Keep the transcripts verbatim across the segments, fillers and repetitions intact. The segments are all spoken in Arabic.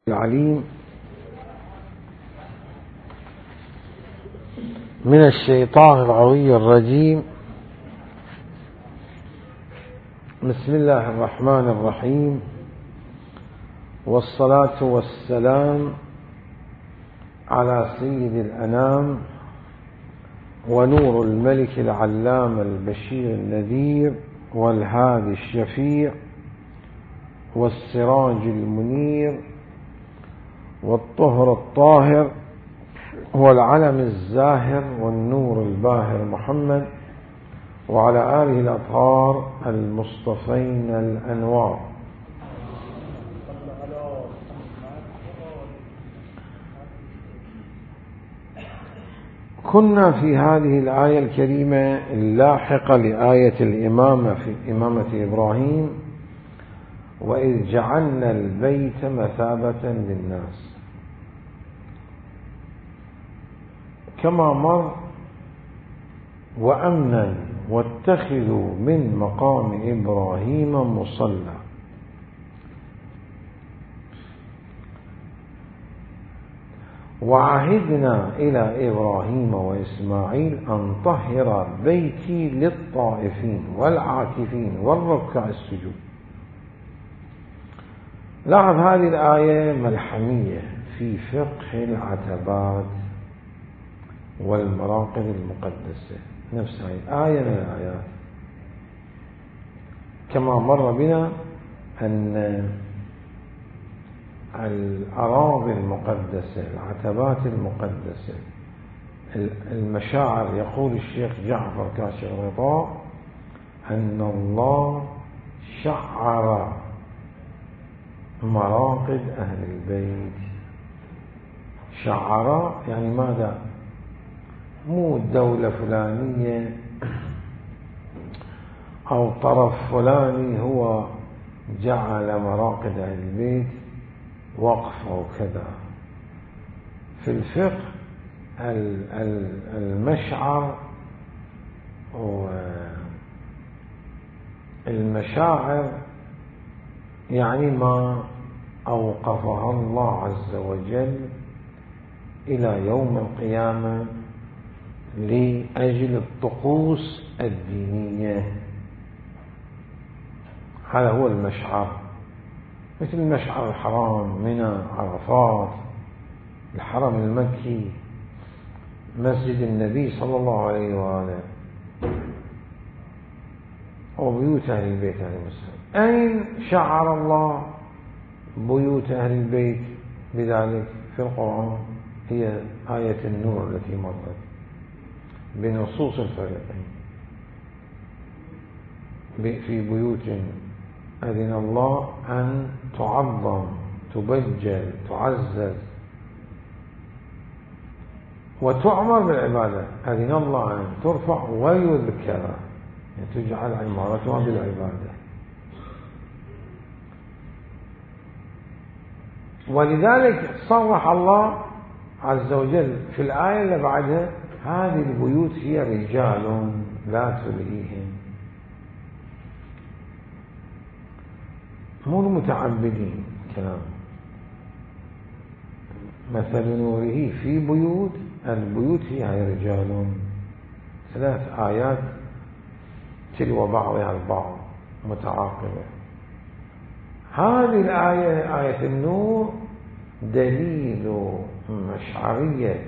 العليم من الشيطان الغوي الرجيم. بسم الله الرحمن الرحيم، والصلاة والسلام على سيد الأنام ونور الملك العلام البشير النذير والهادي الشفيع والسراج المنير والطهر الطاهر والعلم الزاهر والنور الباهر محمد وعلى آله الأطهار المصطفين الأنوار. كنا في هذه الآية الكريمة اللاحقة لآية الإمامة في إمامة إبراهيم: وإذ جعلنا البيت مثابة للناس. كما مر: وأمنا واتخذوا من مقام إبراهيم مصلى. وعهدنا إلى إبراهيم وإسماعيل أن طهر بيتي للطائفين والعاكفين والركع السجود. لاحظ هذه الآية ملحمية في فقه العتبات والمراقد المقدسة، نفس هذه آية من الآيات. كما مر بنا أن الأراضي المقدسة، العتبات المقدسة، المشاعر، يقول الشيخ جعفر كاشف الغطاء أن الله شعر مراقد أهل البيت. شعر يعني ماذا؟ مو دولة فلانية أو طرف فلاني هو جعل مراقد أهل البيت وقف أو كذا. في الفقه المشعر والمشاعر يعني ما أوقفها الله عز وجل إلى يوم القيامة لأجل الطقوس الدينية. هذا هو المشعر، مثل مشعر الحرام، منى، عرفات، الحرم المكي، مسجد النبي صلى الله عليه وآله، وبيوت أهل البيت عليه السلام. أين شعر الله بيوت أهل البيت بذلك في القرآن؟ هي آية النور التي مرت بنصوص الفريقين: في بيوت أذن الله أن تعظم تبجل تعزز وتعمر بالعبادة. أذن الله أن ترفع ويذكر، يعني تجعل عمارتها بالعبادة. ولذلك صرح الله عز وجل في الآية اللي بعدها: هذه البيوت هي رجال لا تلهيهم، مو المتعبدين كلام. مثل نوره في بيوت، البيوت هي رجال. ثلاث آيات تلو بعضها البعض متعاقبة. هذه الآية آية النور دليل مشعرية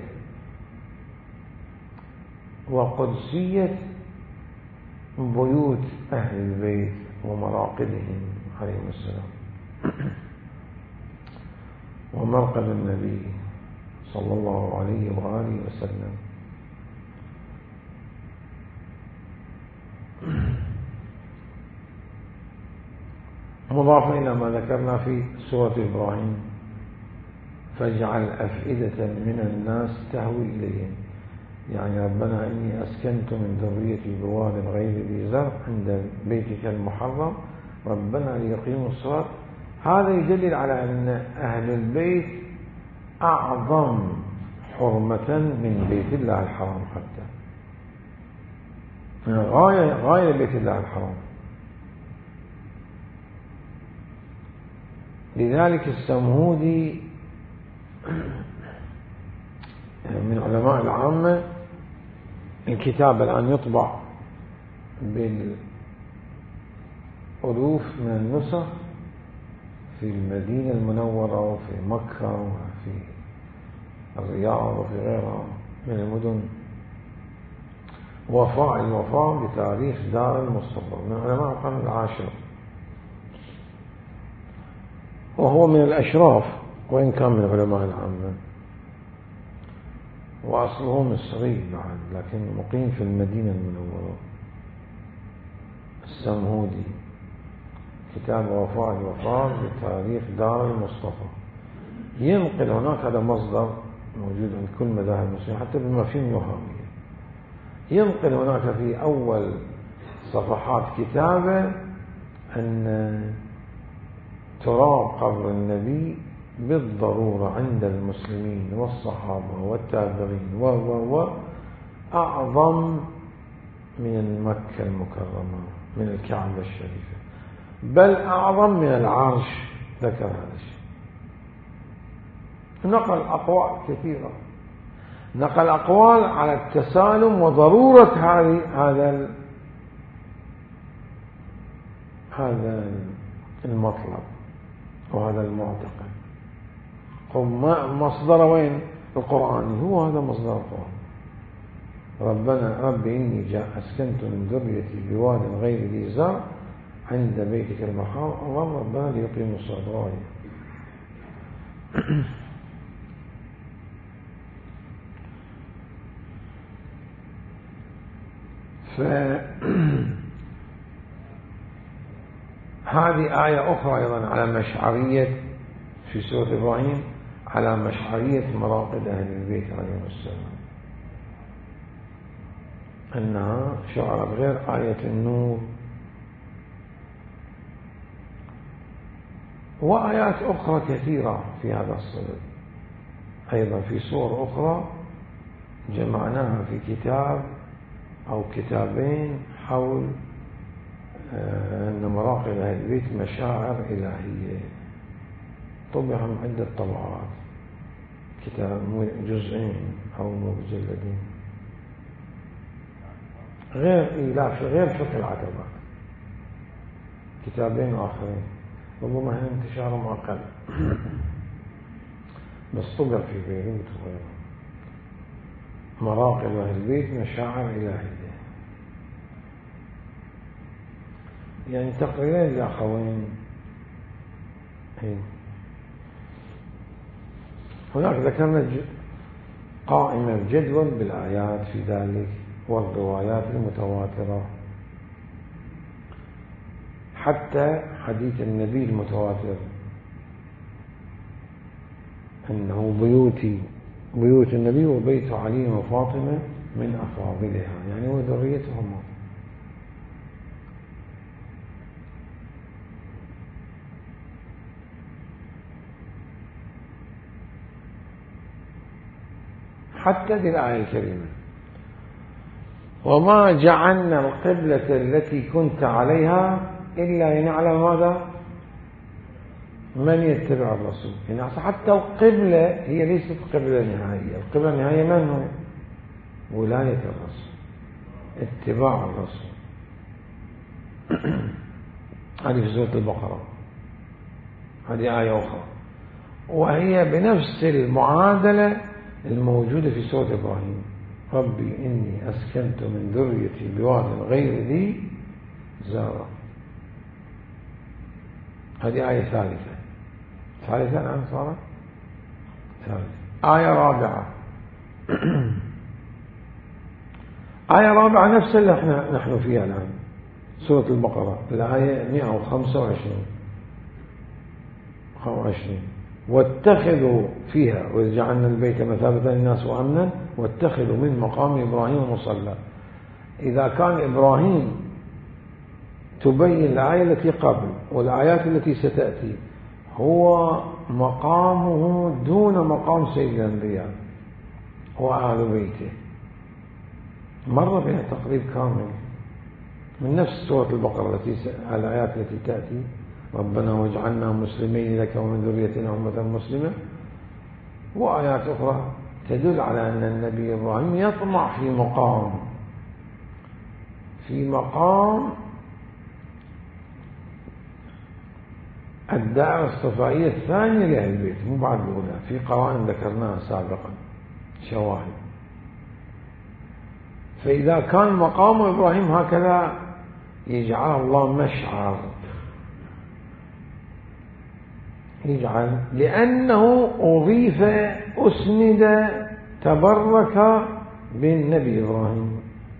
وقدسية بيوت أهل البيت ومراقدهم عليهم السلام ومرقد النبي صلى الله عليه وآله وسلم. مضافا إلى ما ذكرنا في سورة إبراهيم: فاجعل أفئدة من الناس تهوي إليهم. يعني ربنا إني أسكنت من ذريتي بواد غير ذي زرع عند بيتك المحرم ربنا ليقيموا الصلاة. هذا يدلل على أن أهل البيت أعظم حرمة من بيت الله الحرام، حتى غاية غاية بيت الله الحرام. لذلك السمهودي من علماء العامة، الكتاب الآن يطبع بالألوف من النسخ في المدينة المنورة وفي مكة وفي الرياض وفي غيرها من المدن. وفاء الوفاء بتاريخ دار المصطفى من علماء القرن العاشر، وهو من الأشراف وإن كان من علماء العامة، وأصله مصري بعد لكن مقيم في المدينة المنورة. السمهودي كتاب وفاء الوفاء بتاريخ دار المصطفى، ينقل هناك هذا مصدر موجود عند كل مذاهب المسلمين حتى بالمفاهيم الوهابية، ينقل هناك في أول صفحات كتابه أن تراب قبر النبي بالضرورة عند المسلمين والصحابة والتابعين و و و أعظم من مكة المكرمة، من الكعبة الشريفة، بل أعظم من العرش. ذكر هذا الشيء، نقل أقوال كثيرة، نقل أقوال على التسالم وضرورة هذه هذا هذا المطلب وهذا المعتقد. مصدر وين؟ القرآن، هو هذا مصدر القرآن. ربنا رب إني جاء أسكنت من ذريتي بواد غير ذي زرع عند بيتك المحرم ربنا ليقيموا الصلاة. فهذه آية أخرى أيضا على مشعرية في سورة إبراهيم، على مشعرية مراقد أهل البيت عليهم السلام، أنها شعر غير آية النور. وآيات أخرى كثيرة في هذا الصدد أيضا في سور أخرى جمعناها في كتاب أو كتابين حول أن مراقد أهل البيت مشاعر إلهية، طبع من عدة طبعات، كتاب جزئين أو مجلدين، غير لا في غير فقه العتبات، كتابين آخرين ربما هنا انتشارهم أقل بس طبع في بيروت وغيره، مراقد أهل البيت مشاعر إلهية. يعني تقريرين الأخوين. هناك ذكرنا قائمة جدول بالآيات في ذلك والروايات المتواترة، حتى حديث النبي المتواتر أنه بيوتي بيوت النبي وبيت علي وفاطمة من أفاضلها، يعني وذريتهم. حتى ذي الآية الكريمة وما جعلنا القبلة التي كنت عليها إلا لنعلم ماذا؟ من يتبع الرسول. يعني حتى القبلة هي ليست قبلة نهائية، القبلة النهائية من هو؟ ولاية الرسول، اتباع الرسول. هذه في سورة البقرة، هذه آية أخرى، وهي بنفس المعادلة الموجودة في سورة إبراهيم، ربي إني أسكنت من ذريتي بواد غير ذي زرع. هذه آية ثالثة ثالثة الآن صارت ثالثة. آية رابعة آية رابعة نفس اللي احنا نحن فيها الآن، سورة البقرة الآية مئة وخمسة وعشرين واتخذوا فيها وإذ جعلنا البيت مثابة للناس وأمنا واتخذوا من مقام إبراهيم مصلى. إذا كان إبراهيم تبين الآية التي قبل والآيات التي ستأتي هو مقامه دون مقام سيد الأنبياء وآل بيته، مر بها تقريب كامل من نفس سورة البقرة التي الآيات التي تأتي ربنا واجعلنا مسلمين لك ومن ذريتنا أمة مسلمة، وآيات أخرى تدل على أن النبي إبراهيم يطمع في مقام في مقام الدعوة الصفائية الثانية لأهل البيت، مو بعد الأولى، في قرائن ذكرناها سابقا شواهد. فإذا كان مقام إبراهيم هكذا يجعل الله مشعر، يجعل لأنه أضيف أسند تبرك بالنبي إبراهيم.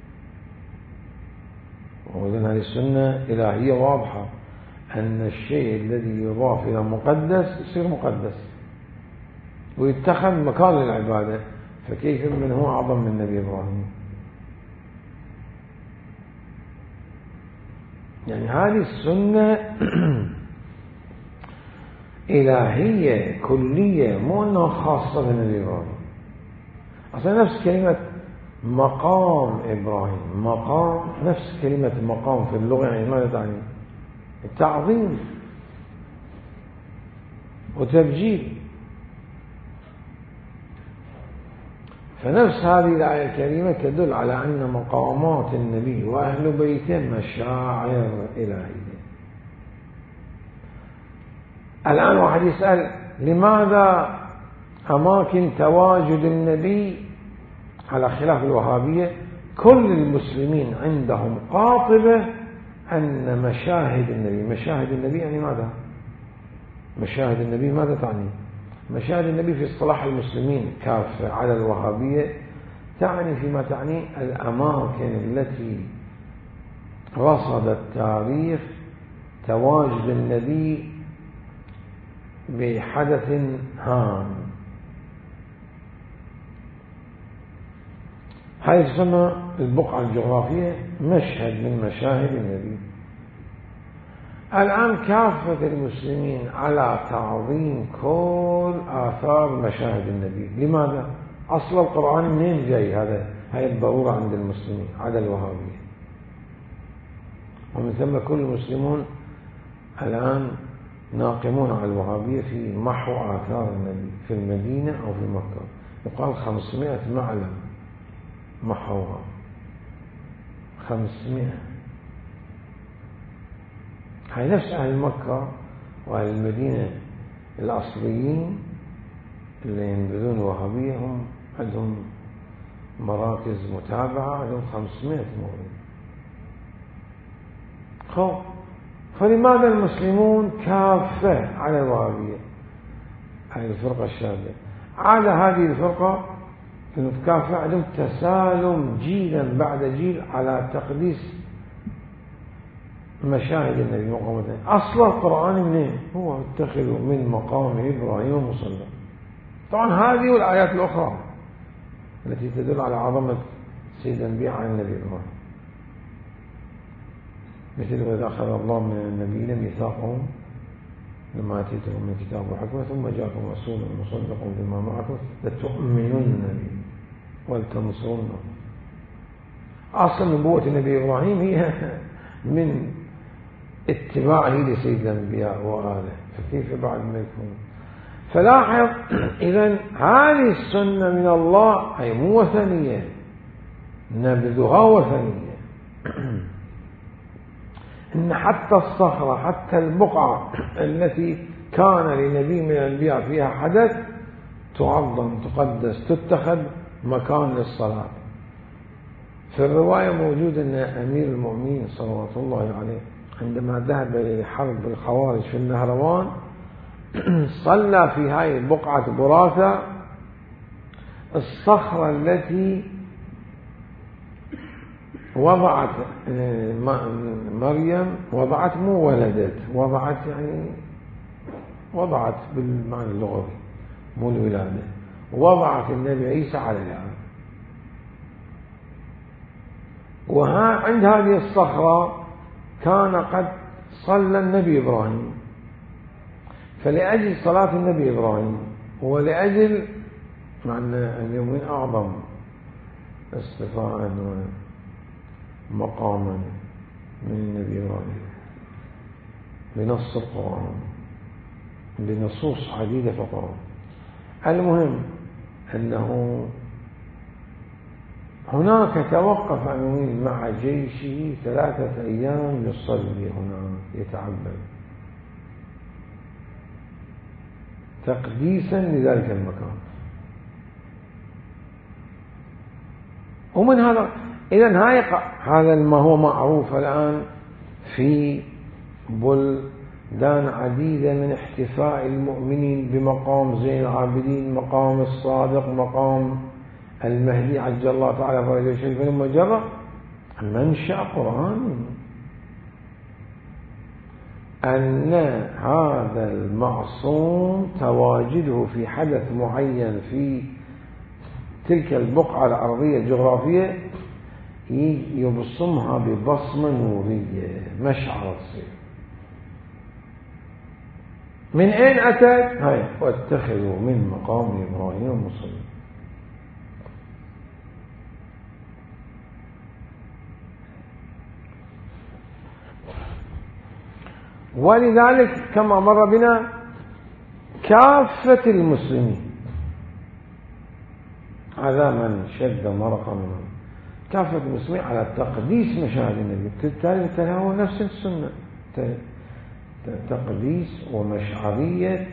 وإذن هذه السنة إلهية واضحة أن الشيء الذي يضاف إلى مقدس يصير مقدس ويتخذ مكان للعبادة، فكيف من هو أعظم من النبي إبراهيم؟ يعني هذه السنة إلهية كلية، مو أنها خاصة بالنبي إبراهيم. أصلا نفس كلمة مقام إبراهيم، مقام نفس كلمة مقام في اللغة يعني ماذا تعني؟ التعظيم وتبجيل. فنفس هذه الآية الكريمة تدل على أن مقامات النبي وأهل بيته مشاعر إلهية. الآن واحد يسأل لماذا أماكن تواجد النبي على خلاف الوهابية كل المسلمين عندهم قاطبة أن مشاهد النبي، مشاهد النبي يعني ماذا؟ مشاهد النبي ماذا تعني؟ مشاهد النبي في اصطلاح المسلمين كافة على الوهابية تعني فيما تعني الأماكن التي رصد التاريخ تواجد النبي بحدث هام. هذه تسمى البقعة الجغرافية مشهد من مشاهد النبي. الآن كافة المسلمين على تعظيم كل آثار مشاهد النبي. لماذا؟ أصل القرآن منين جاي هذا؟ هي الضرورة عند المسلمين على الوهابية، ومن ثم كل المسلمون الآن ناقمون على الوهابية في محو آثار النبي في المدينة أو في مكة. يقال خمسمائة معلم محوها، خمسمائة. هاي نفس أهل مكة وأهل المدينة الأصليين اللي ينبذون الوهابية هم عندهم مراكز متابعة، عندهم خمسمائة مؤمن. خب فلماذا المسلمون كافة على الوهابية؟ هذه الفرقة الشاذة. على هذه الفرقة المتكافئة عندهم تسالم جيلا بعد جيل على تقديس مشاهد النبي مقامته. أصل القرآن منين؟ هو اتخذوا من مقام إبراهيم مصلى. طبعا هذه والآيات الأخرى التي تدل على عظمة سيد الأنبياء عن النبي إبراهيم، مثل وإذا أخذ الله من النبيين ميثاقهم لما أتيتهم من كتاب وحكمة ثم جاءكم رسول مصدق بما معكم لتؤمنن به ولتنصرنه. أصل نبوة النبي إبراهيم هي من اتباعه لسيد الأنبياء وآله، فكيف بعد ما يكون؟ فلاحظ إذن هذه السنة من الله أي مو وثنية، نبذها وثنية. إن حتى الصخرة حتى البقعة التي كان لنبي من الأنبياء فيها حدث تعظم تقدس تتخذ مكان للصلاة. في الرواية موجود أن أمير المؤمنين صلوات الله عليه عندما ذهب لحرب الخوارج في النهروان صلى في هاي البقعة براثة الصخرة التي وضعت مريم، وضعت مو ولدت، وضعت يعني وضعت بالمعنى اللغوي مو الولادة، وضعت النبي عيسى عليها. وها عند هذه الصخرة كان قد صلى النبي إبراهيم، فلأجل صلاة النبي إبراهيم ولأجل مع أن اليومين أعظم استفاء مقاما من النبي إبراهيم، بنص القرآن بنصوص عديدة في القرآن. المهم أنه هناك توقف أمير مع جيشه ثلاثة أيام يصلي هناك يتعبد تقديسا لذلك المكان. ومن هذا إذن هذا ما هو معروف الآن في بلدان عديدة من احتفاء المؤمنين بمقام زين العابدين، مقام الصادق، مقام المهدي عجل الله تعالى فرجه الشريف، المجرد منشأ قرآني. أن هذا المعصوم تواجده في حدث معين في تلك البقعة الأرضية الجغرافية يبصمها ببصمة نورية مشعر تصير. من أين أتت؟ هاي واتخذوا من مقام إبراهيم مصلى. ولذلك كما مر بنا كافة المسلمين، هذا من شد مرق منهم، كافة المسلمين على تقديس مشاهد النبي، بالتالي تناول نفس السنة، تقديس ومشعرية.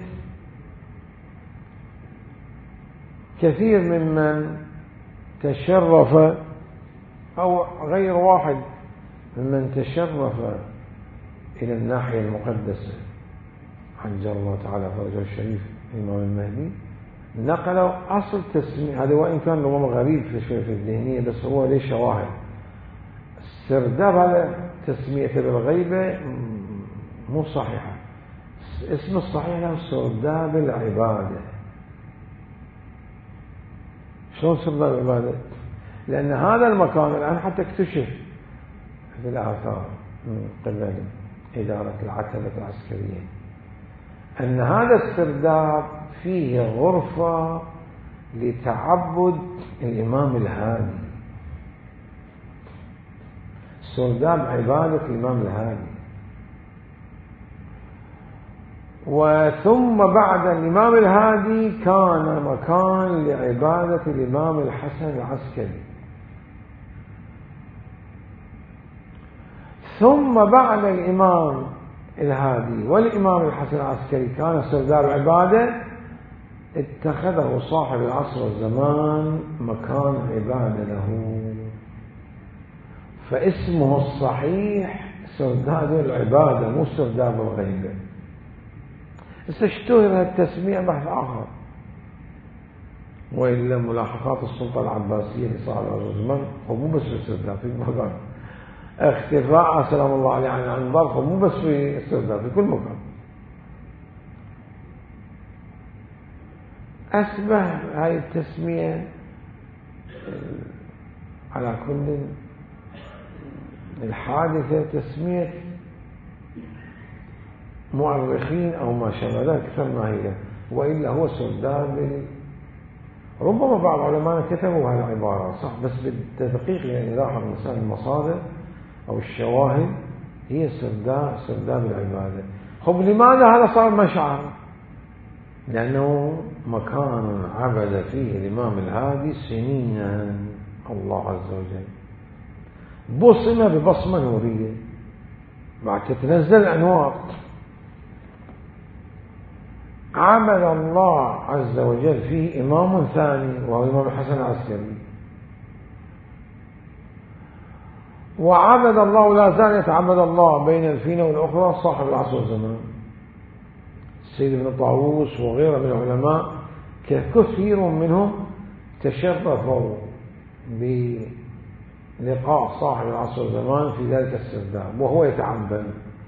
كثير ممن تشرف أو غير واحد ممن تشرف إلى الناحية المقدسة عجل الله تعالى فرجه الشريف الإمام المهدي نقلوا أصل تسمية هذا، وإن كان ربما غريب في شوية في الذهنية بس هو ليه شواهد. السرداب هذا تسميته بالغيبة مو صحيحة، اسم الصحيح له سرداب العبادة. شلون سرداب العبادة؟ لأن هذا المكان الآن حتى اكتشف في الآثار من قبل إدارة العتبة العسكرية أن هذا السرداب فيه غرفة لتعبد الإمام الهادي، سرداب عبادة الإمام الهادي. وثم بعد الإمام الهادي كان مكان لعبادة الإمام الحسن العسكري. ثم بعد الإمام الهادي والإمام الحسن العسكري كان سرداب عبادة، اتخذه صاحب العصر والزمان مكان عبادة له، فاسمه الصحيح سرداب العبادة مو سرداب الغيبة. استشتهر التسمية بحث آخر، وإلا ملاحقات السلطة العباسية لصاحب العصر والزمان ومو بس في السرداب في مكان، اختفاء سلام الله عليه عن الأنظار مو بس في السرداب في كل مكان. أشبه هذه التسمية على كل الحادثة تسمية مؤرخين أو ما شابه ذلك أكثر ما هي، وإلا هو سرداب. ربما بعض علماء كتبوا هذه العبارة صح، بس بالتدقيق يعني لاحظ مثلا المصادر أو الشواهد هي سرداب سرداب العبادة. خب لماذا هذا صار مشعر؟ لأنه مكان عبد فيه الإمام الهادي سنينا الله عز وجل، بصمة ببصمة نورية بعد تتنزل الأنوار. عمل الله عز وجل فيه إمام ثاني وهو الإمام الحسن العسكري، وعبد الله لا زال يتعبد الله بين الفينة والأخرى صاحب العصر والزمان السيد ابن طاووس وغيره من العلماء، كثير منهم تشرفوا بلقاء صاحب العصر والزمان في ذلك السرداب وهو يتعبد.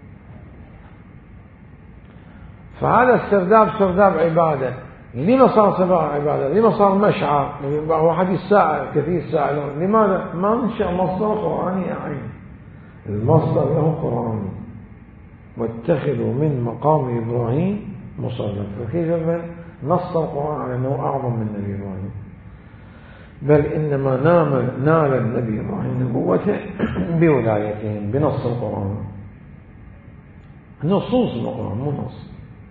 فهذا السرداب سرداب عبادة. لما صار سرداب عبادة؟ لما صار مشعر؟ واحد يسأل كثير سائلون لماذا ما منشأ مصدر قرآني؟ يعني المصدر له قرآني، واتخذوا من مقام إبراهيم مصلى. فكيف من نص القرآن على أنه أعظم من نبي إبراهيم؟ بل إنما نال النبي إبراهيم نبوته بولايتهم بنص القرآن. نصوص من القرآن مو نص.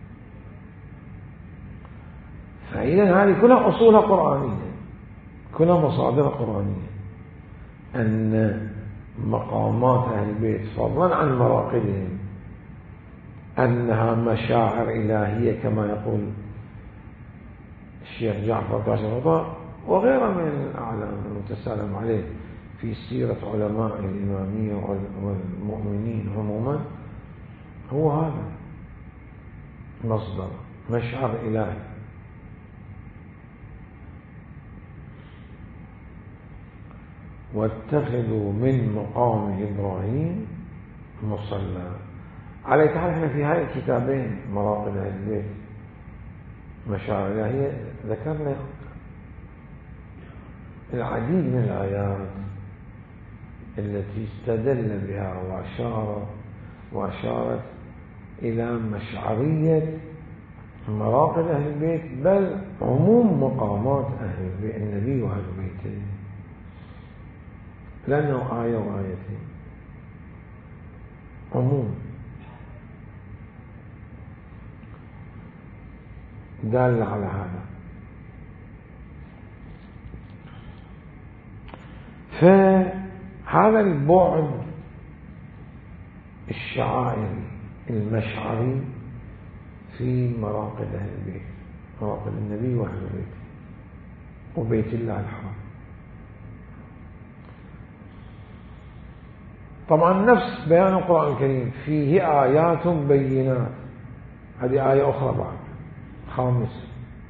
فإذا هذه كلها أصولها قرآنية، كلها مصادر قرآنية، أن مقامات أهل البيت فضلا عن مراقدهم أنها مشاعر إلهية كما يقول الشيخ جعفر كاشف الغطاء وغيره من الأعلام المتسالم عليه في سيرة علماء الإمامية والمؤمنين عموما، هو هذا مصدر مشعر إلهي. واتخذوا من مقام إبراهيم مصلى. على تعالى احنا في هاي الكتابين مراقد أهل البيت مشاعر إلهية ذكرنا العديد من الآيات التي استدل بها وأشار وأشارت إلى مشعرية مراقد أهل البيت، بل عموم مقامات أهل البيت النبي وأهل بيته، لأنه آية وآيتين عموم دال على هذا. فهذا البعد الشعائري المشعري في مراقد أهل البيت، مراقد النبي وأهل بيته وبيت الله الحرام. طبعا نفس بيان القرآن الكريم فيه آيات بينات، هذه آية أخرى بعد خامسة.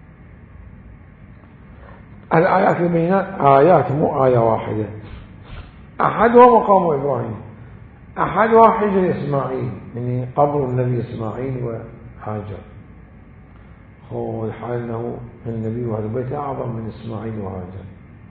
الآيات البينات آيات مو آية واحدة، أحدها مقام إبراهيم، أحدها حجر إسماعيل يعني قبر النبي إسماعيل وهاجر. هو الحال أنه النبي وهذا البيت أعظم من إسماعيل وهاجر.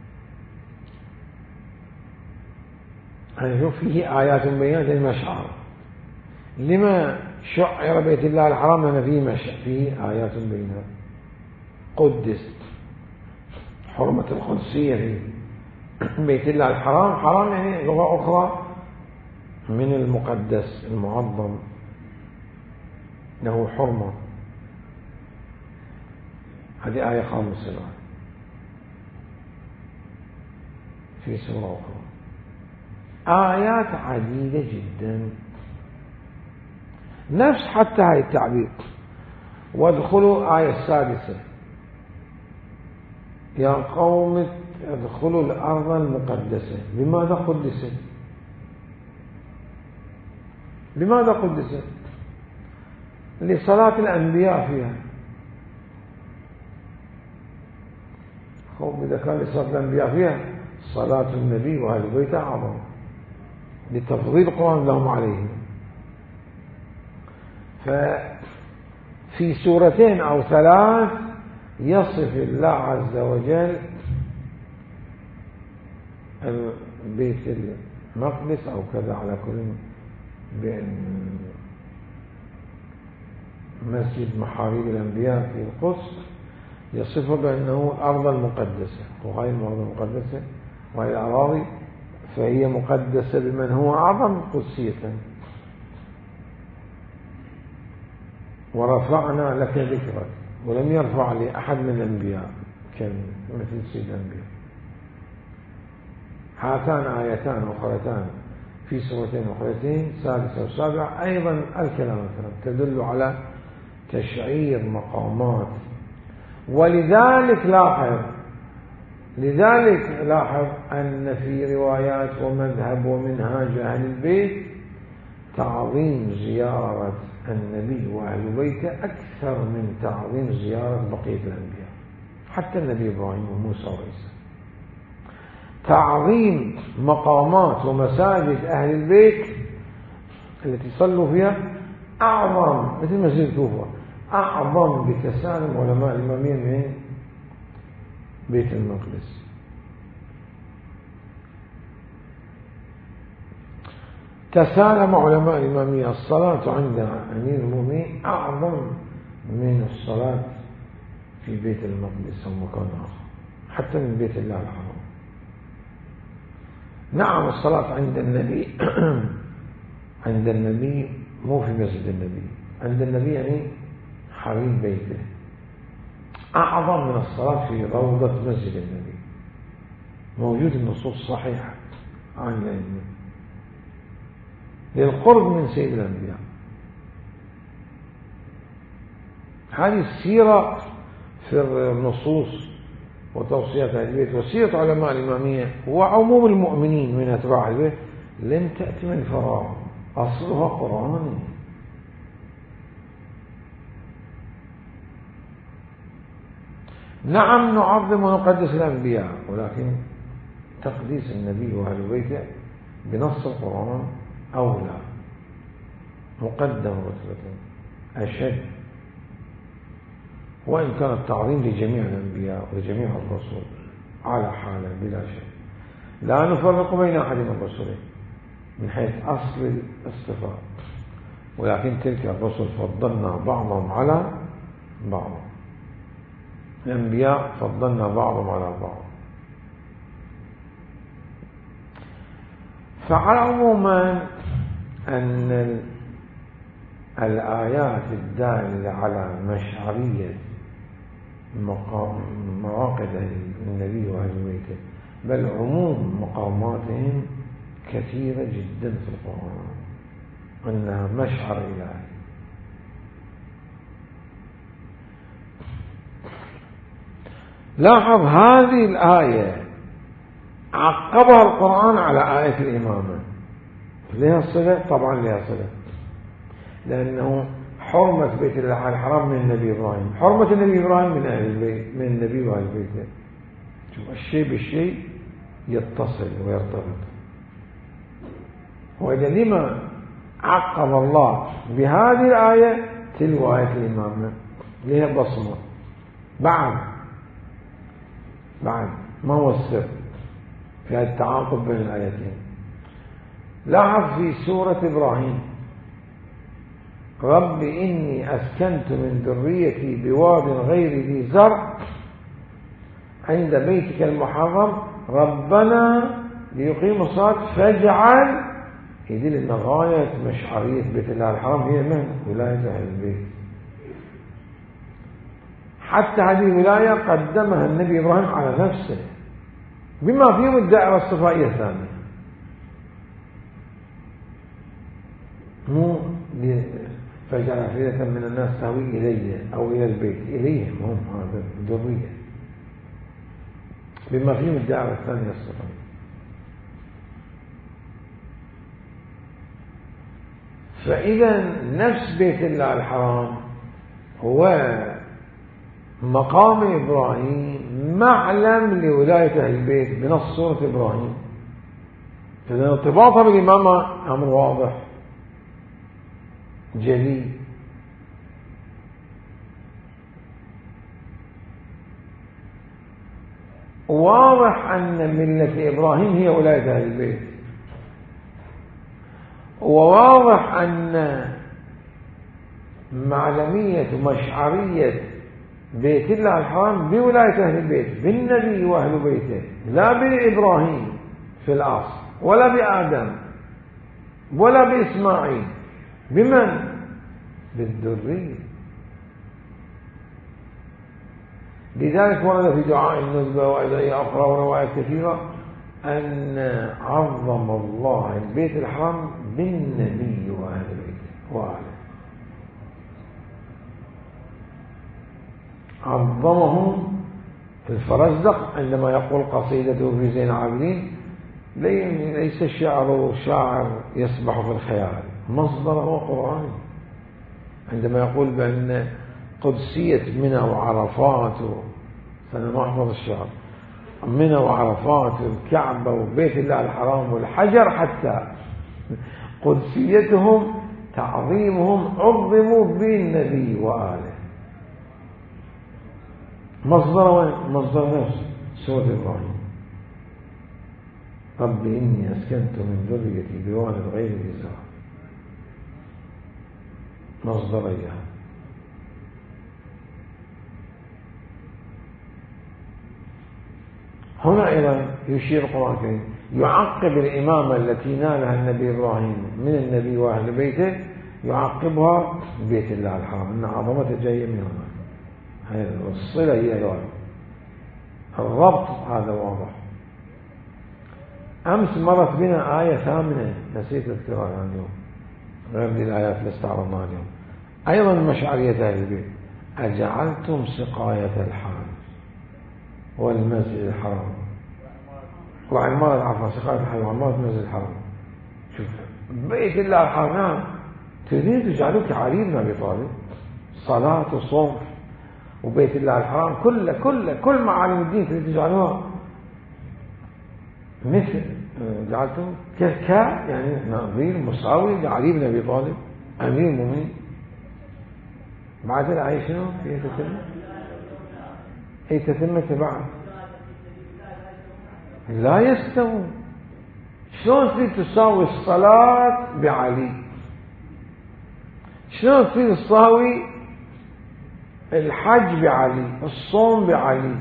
هنشوف فيه آيات بينات المشعر. لما شعر بيت الله الحرام؟ لأن فيه مشعر، فيه آيات بينات. قدس، حرمة القدسية في بيت الله الحرام. حرام يعني لغة أخرى من المقدس المعظم، له حرمة. هذه آية خامسة في سورة أخرى. آيات عديدة جدا، نفس حتى هاي التعبير. وادخلوا آية السادسة، يا قوم ادخلوا الأرض المقدسة. لماذا قدست؟ لماذا قدست؟ لصلاة الأنبياء فيها. خوف إذا كان لصلاة الأنبياء فيها، صلاة النبي وأهل بيته أعظم لتفضيل القرآن لهم عليهم. ففي سورتين أو ثلاث يصف الله عز وجل بيت المقدس أو كذا، على كل مسجد محاريب الأنبياء في القدس يصفه بأنه الأرض المقدسة، وهي الأرض المقدسة وهي الأراضي، فهي مقدسة بمن هو أعظم قدسية. ورفعنا لك ذكرك، ولم يرفع لأحد من الأنبياء كان مثل سيد الأنبياء. هاتان آيتان أخرتان في سورتين أخرتين سادسة وسابعة أيضا الكلام الكلام تدل على تشعير مقامات. ولذلك لاحظ لذلك لاحظ أن في روايات ومذهب ومنهاج أهل البيت تعظيم زيارة النبي وأهل بيته أكثر من تعظيم زيارة بقية الأنبياء، حتى النبي إبراهيم وموسى وعيسى. تعظيم مقامات ومساجد أهل البيت التي صلوا فيها أعظم، مثل مسجد الكوفة، أعظم بتسالم علماء الإمامية من بيت المقدس. تسالم علماء الإمامية الصلاة عند أمير المؤمنين أعظم من الصلاة في بيت المقدس أو مكان آخر، حتى من بيت الله الحرام. نعم الصلاة عند النبي عند النبي مو في مسجد النبي. عند النبي يعني حريم بيته أعظم من الصلاة في روضة مسجد النبي. موجود النصوص صحيحة عن العلم للقرب من سيد الأنبياء. هذه السيرة في النصوص وتوصيات أهل البيت وسيرة علماء الإمامية وعموم المؤمنين من أتباع البيت لم تأتي من فراغ، أصلها قرآني. نعم نعظم ونقدس الأنبياء، ولكن تقديس النبي وأهل بيته بنص القرآن أولى، مقدم رتبة أشد، وإن كان التعظيم لجميع الأنبياء وجميع الرسل على حالة بلا شك، لا نفرق بين أحد من الرسل من حيث أصل الاصطفاء، ولكن تلك الرسل فضلنا بعضهم على بعض، الأنبياء فضلنا بعضهم على بعض. فعلى عموما أن الآيات الدالة على مشعرية مواقف النبي وأهل بيته بل عموم مقاماتهم كثيرة جدا في القرآن، أنها مشعر إلهي. لاحظ هذه الآية عقبها القرآن على آية الإمامة، لها صلة؟ طبعا لها صلة، لأنه حرمة بيت الله الحرام من النبي إبراهيم، حرمة النبي إبراهيم من أهل البيت، من النبي وأهل بيته. شوف الشيء بالشيء يتصل ويرتبط. وإذا لما عقب الله بهذه الآية تلو آية الإمامة لها بصمة. بعد بعد ما هو السر في هذا التعاقب بين الآيتين؟ لاحظ في سورة إبراهيم رب إني أسكنت من ذريتي بواد غير ذي زرع عند بيتك المحرم ربنا ليقيموا الصلاة فاجعل، يدل أن غاية مشعرية بيت الله الحرام هي من ولاية أهل البيت. حتى هذه الولاية قدمها النبي إبراهيم على نفسه بما فيه الدعوة الصفائية الثانية، مو فاجعل أفئدة من الناس تهوي إليه أو إلى البيت، إليهم هم هذا الذرية بما فيه الدعوة الثانية الصفائية. فإذا نفس بيت الله الحرام هو مقام إبراهيم معلم لولاية أهل البيت بنص سورة إبراهيم. فإذا ارتباطها بالإمامة أمر واضح جلي. واضح أن ملة إبراهيم هي ولاية أهل البيت، وواضح أن معلمية ومشعرية بيت الله الحرام بولاية أهل البيت بالنبي وأهل بيته، لا بإبراهيم في الأصل ولا بآدم ولا بإسماعيل، بمن؟ بالذرية. لذلك ورد في دعاء النزبة وأدعية أخرى وروايات كثيرة أن عظم الله البيت الحرام بالنبي وأهل بيته وآله، عظمهم. الفرزدق عندما يقول قصيدته في زين العابدين ليس الشعر شاعر يسبح في الخيال، مصدره قرآن. عندما يقول بأن قدسية منى وعرفات، فأنا ما أحفظ الشعر، منى وعرفات الكعبة وبيت الله الحرام والحجر، حتى قدسيتهم تعظيمهم عظموا بالنبي وآله. مصدر مصدر نفس سورة إبراهيم رب إني أسكنت من ذريتي بواد غير ذي زرع، مصدريها. هنا أيضا يشير القرآن الكريم يعقب الإمامة التي نالها النبي إبراهيم من النبي وأهل بيته يعقبها بيت الله الحرام، أن عظمته جاية من هنا. هي الصلة هي ذلك، الربط هذا واضح. أمس مرت بنا آية ثامنة نسيت أذكرها اليوم غير دي الآيات اللي استعرضناها اليوم، أيضا مشعرية أهل البيت. أجعلتم سقاية الحاج والمسجد الحرام وعمارة عفوا سقاية الحاج وعمارة المسجد الحرام. شوف بيت الله الحرام، نعم تريد تجعلوك علي بن أبي طالب، صلاة وصوم وبيت الله الحرام كل كل كل معالم الدين تريد تجعلوها مثل جعلتم ك يعني نظير مساوي لعلي بن أبي طالب أمير المؤمنين. بعد الآية شنو؟ هي تتم هي تتم بعد لا يستوون. شلون تريد تساوي الصلاة بعلي؟ شلون تريد تساوي الحج بعلي، الصوم بعلي،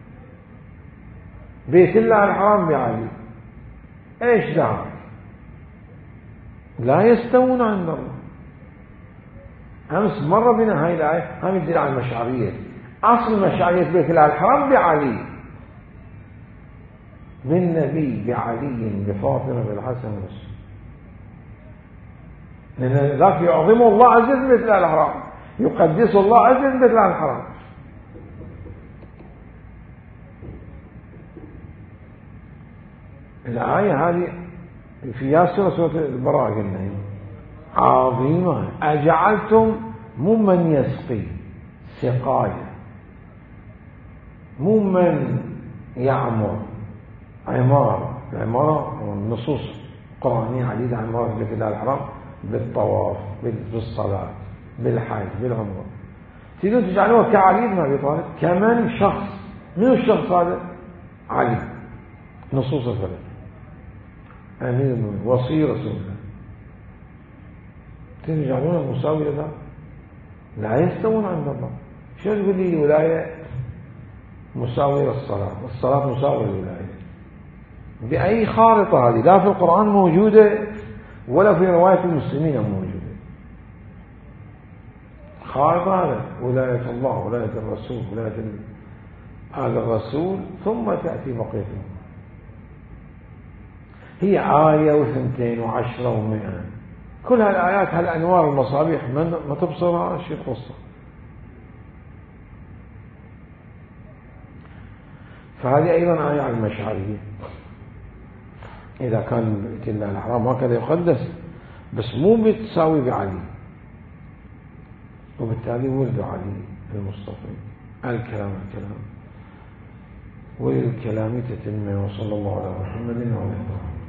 بيت الله الحرام بعلي؟ ايش دعوة؟ لا يستوون عند الله. أمس مرة بنا هاي الآية، هم يدل على المشعرية. أصل مشعرية بيت الله الحرام بعلي، بالنبي بعلي بفاطمة بالحسن والحسين، لأن ذاك يعظم الله عز وجل بيت الله الحرام، يقدس الله عز وجل بيت الله الحرام. الآية هذه في ياسر سورة البراءة قلنا عظيمة. أجعلتم مو من يسقي سقاية، مو من يعمر عمارة. العمارة والنصوص قرآنية عديدة عن عمارة بيت الله الحرام بالطواف بالصلاة بالحج بالعمرة. تريدون تجعلوها كعلي بن أبي طالب، كمان شخص. من الشخص هذا؟ علي، نصوص الفلك أمير المؤمنين وصي رسول الله. تجعلون مساوي لذا؟ لا يستوون عند الله. شو تقول لي الولاية مساوية للصلاة، الصلاة مساوية للولاية؟ بأي خارطة هذه؟ لا في القرآن موجودة ولا في رواية المسلمين موجودة. خارطة هذا ولاية الله، ولاية الرسول، ولاية آل الرسول، ثم تأتي بقيته. هي آية وثنتين وعشرة ومئة، كل هالآيات هالأنوار المصابيح ما تبصرها شيء قصة. فهذه أيضا آية عن المشعرية. إذا كان بيت الله الحرام هكذا يقدس، بس مو بتساوي بعلي، وبالتالي ولد علي المصطفى. الكلام الكلام وللكلام تتمه. وصلى الله على محمد وعلى آله.